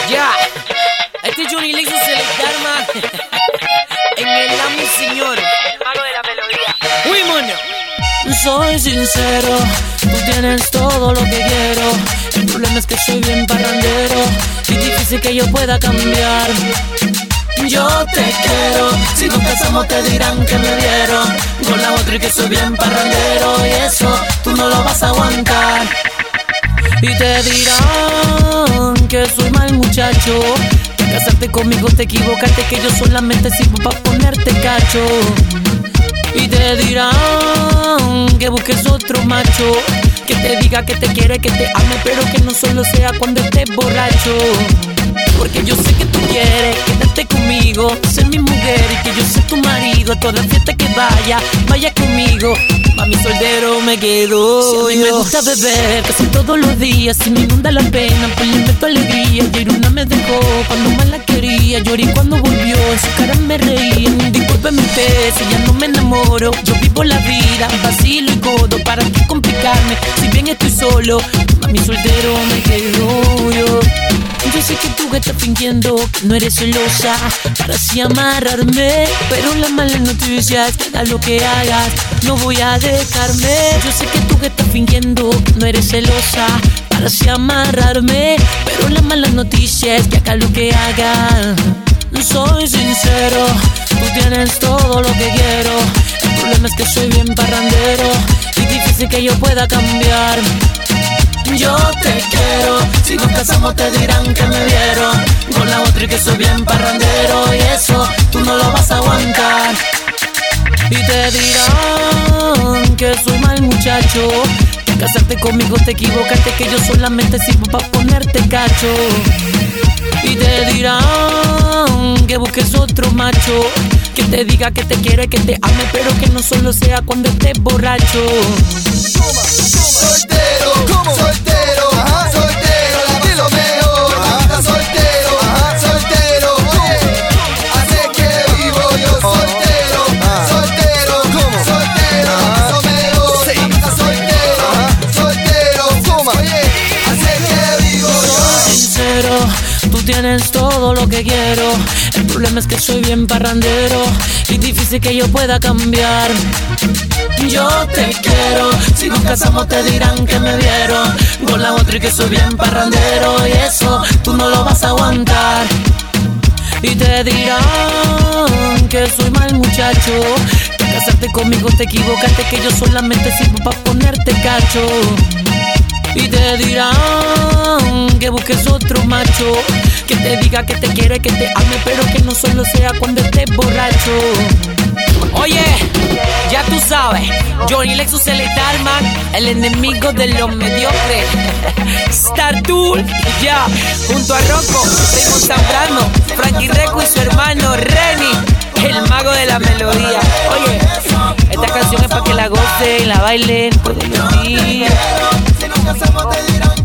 Ya, este es Johnny Lexus se le calma en el amo, señor, el mago de la melodía. ¡Uy, mono! Soy sincero, tú tienes todo lo que quiero. El problema es que soy bien parrandero y difícil que yo pueda cambiar. Yo te quiero, si nos casamos te dirán que me dieron con la otra y que soy bien parrandero, y eso tú no lo vas a aguantar. Y te dirán que soy mal muchacho, que casarte conmigo te equivocaste, que yo solamente sirvo para ponerte cacho. Y te dirán que busques otro macho, que te diga que te quiere, que te ame, pero que no solo sea cuando estés borracho. Porque yo sé que tú quieres quedarte conmigo, ser mi mujer y que yo sea tu marido. A toda fiesta que vaya conmigo. Mami, soltero me quedo. Si a mí me gusta beber casi todos los días, si me inunda la pena, pues le meto alegría. Ayer una me dejó cuando más la quería, lloré cuando volvió, en su cara me reía. Discúlpeme usted si ya no me enamoro, yo vivo la vida, vacilo y codo, ¿para qué complicarme? Si bien estoy solo, mami, soltero me quedo yo. Yo sé que tú que estás fingiendo que no eres celosa para así amarrarme, pero la mala noticia es que hagas lo que hagas, no voy a dejarme. Yo sé que tú que estás fingiendo que no eres celosa para así amarrarme, pero la mala noticia es que hagas lo que hagas. Soy sincero, tú tienes todo lo que quiero. El problema es que soy bien parrandero y difícil que yo pueda cambiar. Yo te quiero, si nos casamos te dirán que me vieron con la otra y que soy bien parrandero, y eso tú no lo vas a aguantar. Y te dirán que soy mal muchacho, que casarte conmigo te equivocaste, que yo solamente sirvo para ponerte cacho. Y te dirán que busques otro macho, que te diga que te quiere, que te ame, pero que no solo sea cuando estés borracho. Soltero, soltero, soltero, la paso mejor. Soltero, soltero, hace que vivo yo. Soltero, soltero, soltero, la paso mejor. Soltero, soltero, hace que vivo yo. Soy sincero, tú tienes todo lo que quiero. El problema es que soy bien parrandero y difícil que yo pueda cambiar. Yo te quiero, si nos casamos te dirán que me vieron con la otra y que soy bien parrandero, y eso tú no lo vas a aguantar. Y te dirán que soy mal muchacho, que casarte conmigo te equivocaste, que yo solamente sirvo para ponerte cacho. Y te dirán que busques otro macho, que te diga que te quiere, que te ame, pero que no solo sea cuando estés borracho. Oye, ya tú sabes, Johnny Lexus el Starman, el enemigo de los mediocres. Star Tool, ya, junto a Rocco, Raymond Zambrano, Frankie Reco y su hermano Remy, el mago de la melodía. Oye, esta canción es para que la gocen, la bailen todos los días. Si nos casamos te dirán